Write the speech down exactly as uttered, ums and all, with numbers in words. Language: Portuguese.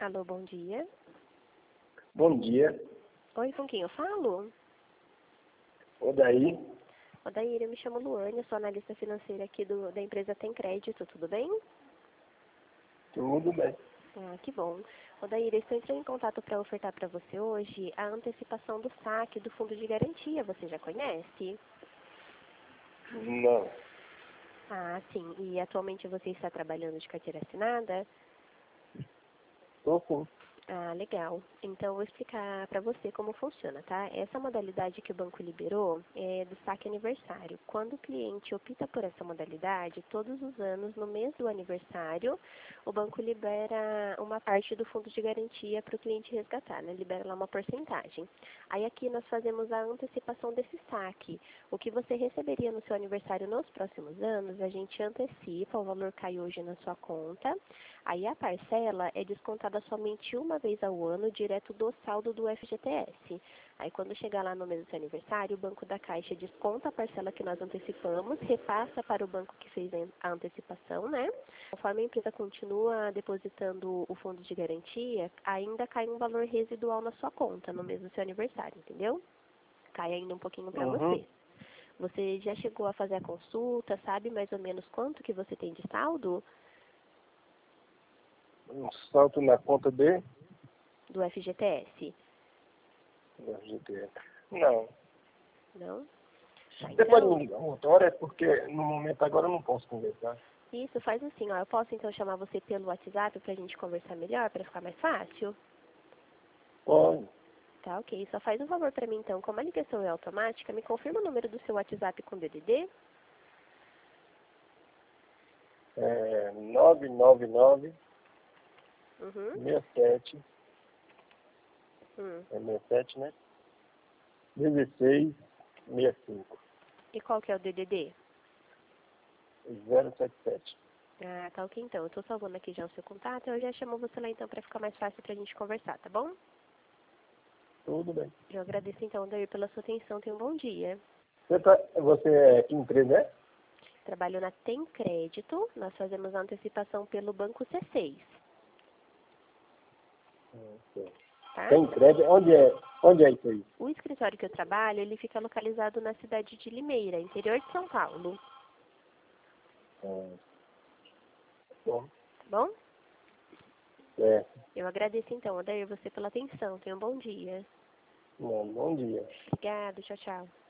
Alô, bom dia. Bom dia. Oi, com quem eu falo? Odaí. Odair, eu me chamo Luane, eu sou analista financeira aqui do, da empresa Tem Crédito, tudo bem? Tudo bem. Ah, que bom. Odair, eu estou entrando em contato para ofertar para você hoje a antecipação do saque do fundo de garantia, você já conhece? Não. Ah, sim. E atualmente você está trabalhando de carteira assinada? Tô sim. Ah, legal. Então, eu vou explicar para você como funciona, tá? Essa modalidade que o banco liberou é do saque aniversário. Quando o cliente opta por essa modalidade, todos os anos, no mês do aniversário, o banco libera uma parte do fundo de garantia para o cliente resgatar, né? Libera lá uma porcentagem. Aí aqui nós fazemos a antecipação desse saque. O que você receberia no seu aniversário nos próximos anos, a gente antecipa, o valor cai hoje na sua conta. Aí a parcela é descontada somente uma vez ao ano, direto do saldo do F G T S. Aí quando chegar lá no mês do seu aniversário, o Banco da Caixa desconta a parcela que nós antecipamos, repassa para o banco que fez a antecipação, né? Conforme a empresa continua depositando o fundo de garantia, ainda cai um valor residual na sua conta no mês do seu aniversário, entendeu? Cai ainda um pouquinho para Uhum. você. Você já chegou a fazer a consulta, sabe mais ou menos quanto que você tem de saldo? Um salto na conta de... Do F G T S? da G T S. Não. Não? Tá, Você pode então, me ligar uma outra hora, é porque no momento agora eu não posso conversar. isso, faz assim, ó, eu posso então chamar você pelo WhatsApp pra gente conversar melhor, pra ficar mais fácil? Pode. Tá, ok. Só faz um favor pra mim então, como a ligação é automática, me confirma o número do seu WhatsApp com D D D? É nove nove nove, Uhum. seis sete, Hum. é sessenta e sete, né? dezesseis, sessenta e cinco, E qual que é o D D D? zero sete sete. Ah, tá ok então. Eu tô salvando aqui já o seu contato, eu já chamo você lá então pra ficar mais fácil pra gente conversar, tá bom? Tudo bem. Eu agradeço então, Daí, pela sua atenção. Tenha um bom dia. Você, tá, você é que empresa é? Trabalho na Tem Crédito, nós fazemos a antecipação pelo Banco C seis, tá? Tem crédito? Onde é, onde é isso aí? O escritório que eu trabalho, ele fica localizado na cidade de Limeira, interior de São Paulo, Ah, bom. tá bom? É. Eu agradeço então, Odair, você pela atenção. Tenha um bom dia. Bom, bom dia. Obrigada, tchau, tchau.